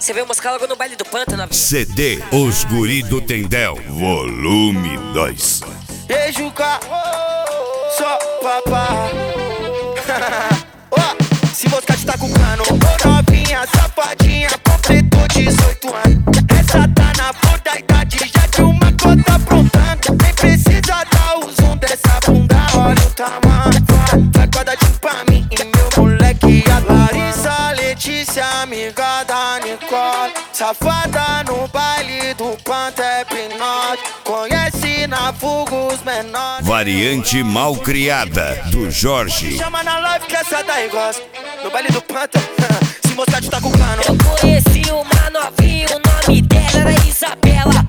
Você veio moscar logo no baile do pântano, novinha. CD Os Guri do Tendel, volume 2. Ei, Juca, só papá. Se moscar tá com cano, ô novinha, safadinha, completou 18 anos. Essa tá na flor da idade, já de uma cota aprontando. Nem precisa dar o zoom dessa bunda, olha o tamanho. Vai quadradinho pra mim e meu moleque a Larissa, Letícia, amiga da Nicole. Safada no baile do Panto é hipnose. Conhece na fuga os menores. Variante mal criada, do Jorge. Chama na live que essa daí gosta. No baile do Panta, se mostrar tá com cano. Eu conheci uma novinha, o nome dela era Isabela.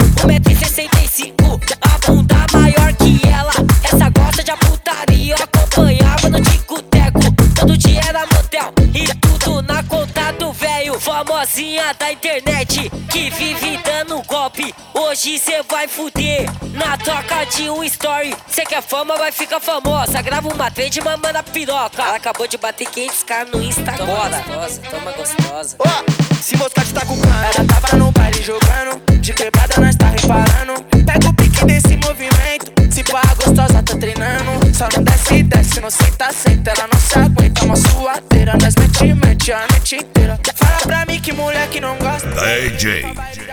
1,65 m, a bunda maior que ela. Essa gosta de putaria, eu acompanhava no tico-teco. Todo dia era motel e tudo na conta do velho. Famosinha da internet, que vive dando golpe. Hoje cê vai fuder na toca de um story. Cê quer fama, vai ficar famosa. Grava uma trend, mama na piroca. Ela acabou de bater 500k no Insta agora. Toma gostosa. Se moscar tá com cano. Ela tava no baile jogando, de quebrada nós tá reparando. Pega o pique desse movimento, se pá gostosa tá treinando. Só não desce, não senta, ela não se aguenta. Uma suadeira, nós mete a noite inteira. Fala pra mim que moleque não gosta. DJ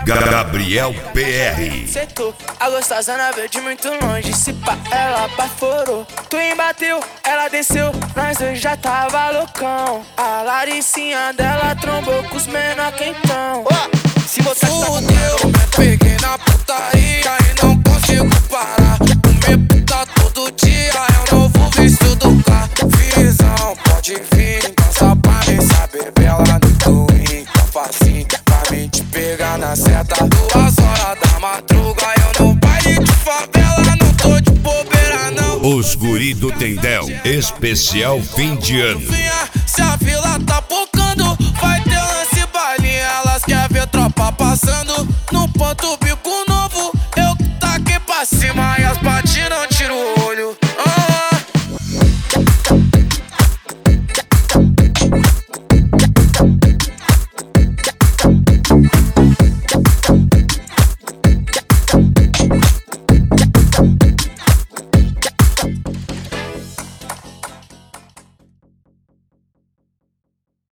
Gabriel PR. Setou, a gostosana veio de muito longe. Se pá, ela baforou. Tu embateu, ela desceu, nós dois já tava loucão. A Laricinha dela trombou com os menor quentão. Se você fudeu, me peguei na putaria e não consigo parar. Comer puta todo dia, é o novo vício do carro. Visão, pode vir, dança pra mim, saber bela no twin. Tá facinho pra mim te pegar na seta. 2 horas da madruga, eu no baile de favela, não tô de bobeira não. Os Guri do Tendel, especial fim de ano. Se a fila tá pocando, vai ter lance baile. Elas querem ver tropa passando no ponto bico novo. Eu taquei pra cima e as patinhas não tiro.